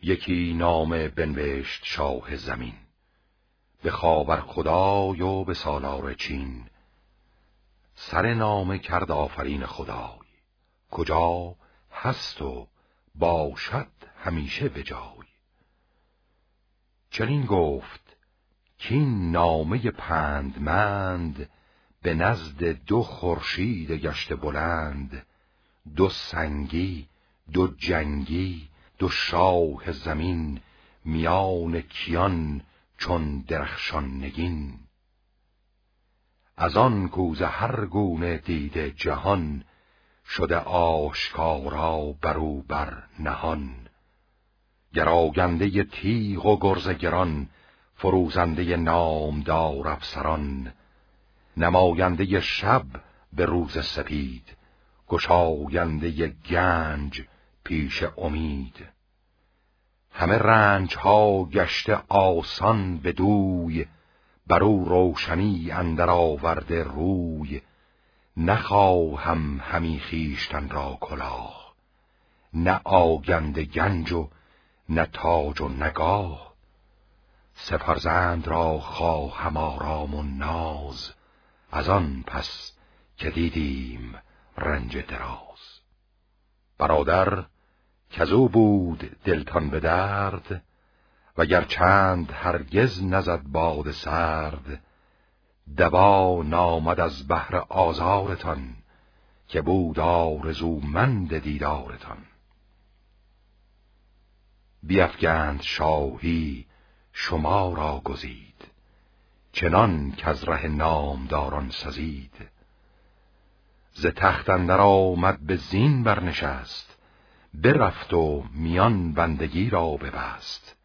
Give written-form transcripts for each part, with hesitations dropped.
یکی نامه بنوشت شاه زمین، به خاور خدای و به سالار چین. سر نامه کرد آفرین خدای، کجا هست و باشد همیشه به جای. چنین گفت کین نامه پندمند، به نزد دو خورشید گشت بلند. دو سنگی دو جنگی دو شاه زمین، میان کیان چون درخشان نگین. از آن کوز هر گونه دیده جهان، شده آشکارا برو بر نهان. گراگنده تیغ و گرز گران، فروزنده نامدار افسران. نماینده شب به روز سپید، گشاینده گنج پیش امید. همه رنج ها گشته آسان بدوی، برو روشنی اندر آورده روی. نخواهم همی خویشتن را کلاه، نه آگنده گنج و نه تاج و نگاه. سه فرزند را خواهم آرام و ناز، از آن پس که دیدیم رنج دراز. برادر کزو بود دلتان به درد، وگر چند هرگز نزد باد سرد. دوا نامد از بهر آزارتان، که بود آرزومند دیدارتان. بیفگند شاهی شما را گزید، چنان کز ره نامداران سزید. ز تخت اندر آمد به زین برنشست، برفت و میان بندگی را ببست.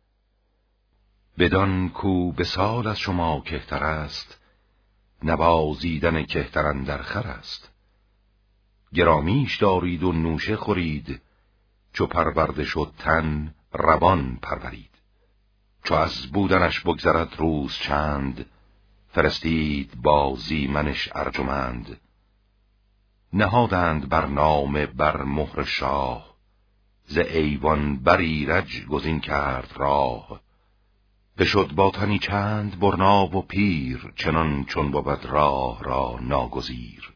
بدان کو به سال از شما کهتر است، نوازیدن کهتر اندر خور است. گرامیش دارید و نوشه خورید، چو پرورده شد تن روان پرورید. چو از بودنش بگذرد روز چند، فرستید با زیمنش ارجمند. نهادند بر نامه بر مهر شاه، ز ایوان بر ایرج گزین کرد راه. بشد با تنی چند برنا و پیر، چنان چون بود راه را ناگزیر.